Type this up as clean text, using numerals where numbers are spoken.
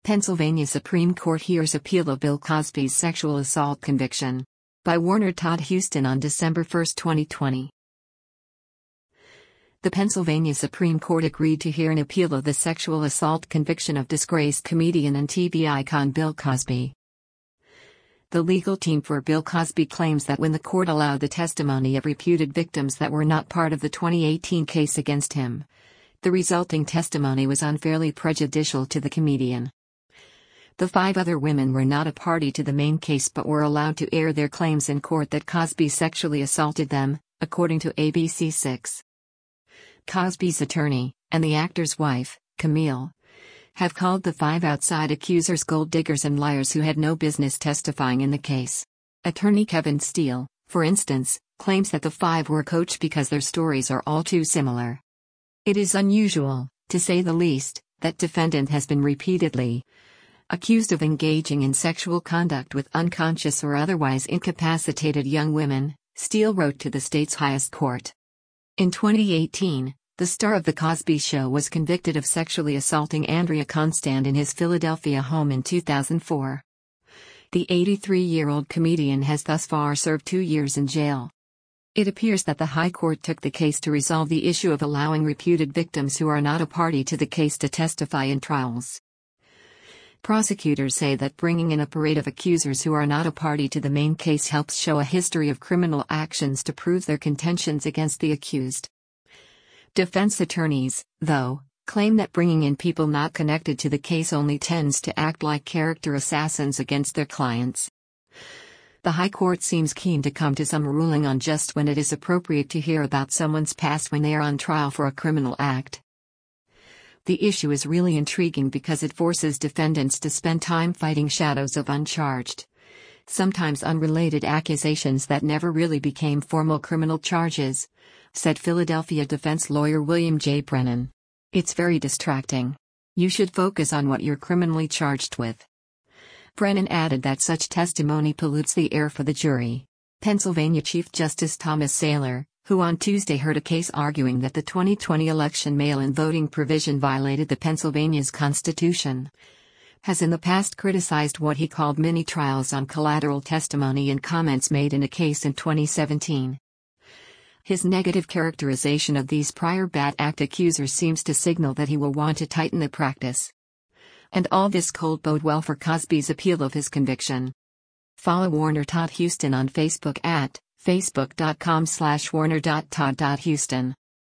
Pennsylvania Supreme Court hears appeal of Bill Cosby's sexual assault conviction. By Warner Todd Huston on December 1, 2020. The Pennsylvania Supreme Court agreed to hear an appeal of the sexual assault conviction of disgraced comedian and TV icon Bill Cosby. The legal team for Bill Cosby claims that when the court allowed the testimony of reputed victims that were not part of the 2018 case against him, the resulting testimony was unfairly prejudicial to the comedian. The 5 other women were not a party to the main case but were allowed to air their claims in court that Cosby sexually assaulted them, according to ABC6. Cosby's attorney, and the actor's wife, Camille, have called the 5 outside accusers gold diggers and liars who had no business testifying in the case. Attorney Kevin Steele, for instance, claims that the 5 were coached because their stories are all too similar. It is unusual, to say the least, that defendant has been repeatedly accused of engaging in sexual conduct with unconscious or otherwise incapacitated young women, Steele wrote to the state's highest court. In 2018, the star of The Cosby Show was convicted of sexually assaulting Andrea Constand in his Philadelphia home in 2004. The 83-year-old comedian has thus far served 2 years in jail. It appears that the High Court took the case to resolve the issue of allowing reputed victims who are not a party to the case to testify in trials. Prosecutors say that bringing in a parade of accusers who are not a party to the main case helps show a history of criminal actions to prove their contentions against the accused. Defense attorneys, though, claim that bringing in people not connected to the case only tends to act like character assassins against their clients. The High Court seems keen to come to some ruling on just when it is appropriate to hear about someone's past when they are on trial for a criminal act. The issue is really intriguing because it forces defendants to spend time fighting shadows of uncharged, sometimes unrelated accusations that never really became formal criminal charges, said Philadelphia defense lawyer William J. Brennan. It's very distracting. You should focus on what you're criminally charged with. Brennan added that such testimony pollutes the air for the jury. Pennsylvania Chief Justice Thomas Saylor, who on Tuesday heard a case arguing that the 2020 election mail-in voting provision violated the Pennsylvania's Constitution, has in the past criticized what he called mini-trials on collateral testimony in comments made in a case in 2017. His negative characterization of these prior bad act accusers seems to signal that he will want to tighten the practice. And all this could bode well for Cosby's appeal of his conviction. Follow Warner Todd Huston on Facebook at facebook.com/warner.todd.huston.